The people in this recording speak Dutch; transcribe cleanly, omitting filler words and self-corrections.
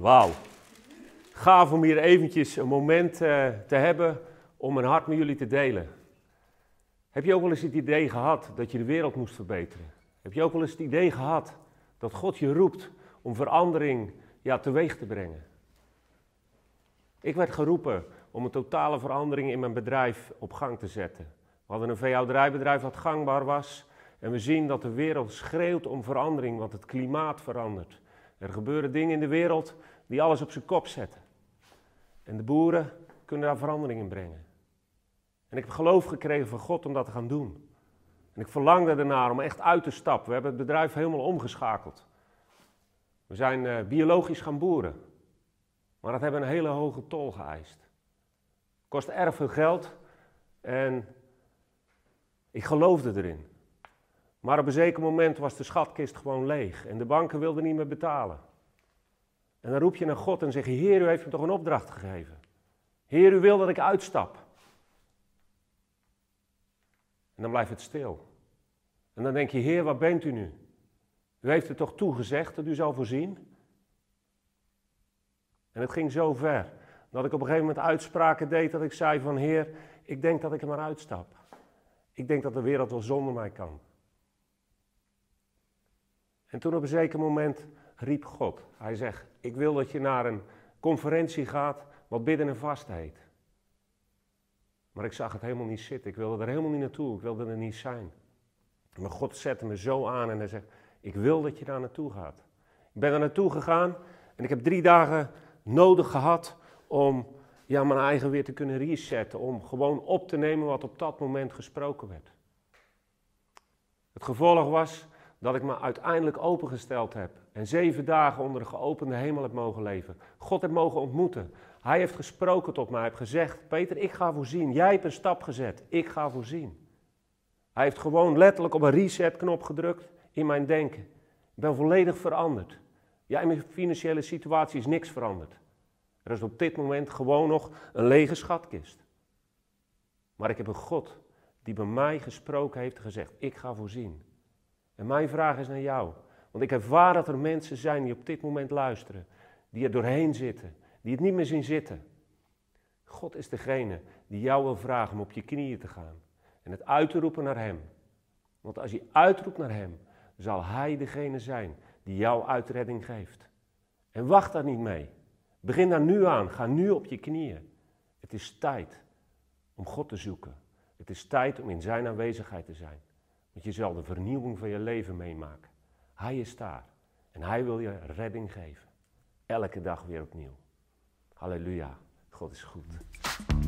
Wauw. Gaaf om hier eventjes een moment te hebben om mijn hart met jullie te delen. Heb je ook wel eens het idee gehad dat je de wereld moest verbeteren? Heb je ook wel eens het idee gehad dat God je roept om verandering teweeg te brengen? Ik werd geroepen om een totale verandering in mijn bedrijf op gang te zetten. We hadden een veehouderijbedrijf dat gangbaar was. En we zien dat de wereld schreeuwt om verandering, want het klimaat verandert. Er gebeuren dingen in de wereld die alles op zijn kop zetten. En de boeren kunnen daar verandering in brengen. En ik heb geloof gekregen van God om dat te gaan doen. En ik verlangde ernaar om echt uit te stappen. We hebben het bedrijf helemaal omgeschakeld. We zijn biologisch gaan boeren. Maar dat hebben een hele hoge tol geëist. Kost erg veel geld en ik geloofde erin. Maar op een zeker moment was de schatkist gewoon leeg en de banken wilden niet meer betalen. En dan roep je naar God en zeg je, Heer, u heeft me toch een opdracht gegeven. Heer, u wil dat ik uitstap. En dan blijft het stil. En dan denk je, Heer, waar bent u nu? U heeft het toch toegezegd dat u zal voorzien? En het ging zo ver dat ik op een gegeven moment uitspraken deed dat ik zei van, Heer, ik denk dat ik er maar uitstap. Ik denk dat de wereld wel zonder mij kan. En toen op een zeker moment riep God. Hij zegt, ik wil dat je naar een conferentie gaat wat bidden en vast heet. Maar ik zag het helemaal niet zitten. Ik wilde er helemaal niet naartoe. Ik wilde er niet zijn. Maar God zette me zo aan en hij zegt, ik wil dat je daar naartoe gaat. Ik ben er naartoe gegaan en ik heb 3 dagen nodig gehad om mijn eigen weer te kunnen resetten. Om gewoon op te nemen wat op dat moment gesproken werd. Het gevolg was dat ik me uiteindelijk opengesteld heb. En 7 dagen onder de geopende hemel heb mogen leven. God heb mogen ontmoeten. Hij heeft gesproken tot mij. Hij heeft gezegd, Peter, ik ga voorzien. Jij hebt een stap gezet. Ik ga voorzien. Hij heeft gewoon letterlijk op een resetknop gedrukt in mijn denken. Ik ben volledig veranderd. Ja, in mijn financiële situatie is niks veranderd. Er is op dit moment gewoon nog een lege schatkist. Maar ik heb een God die bij mij gesproken heeft en gezegd, ik ga voorzien. En mijn vraag is naar jou. Want ik ervaar dat er mensen zijn die op dit moment luisteren. Die er doorheen zitten. Die het niet meer zien zitten. God is degene die jou wil vragen om op je knieën te gaan. En het uit te roepen naar hem. Want als je uitroept naar hem, zal hij degene zijn die jou uitredding geeft. En wacht daar niet mee. Begin daar nu aan. Ga nu op je knieën. Het is tijd om God te zoeken. Het is tijd om in zijn aanwezigheid te zijn. Want je zal de vernieuwing van je leven meemaken. Hij is daar. En hij wil je redding geven. Elke dag weer opnieuw. Halleluja. God is goed.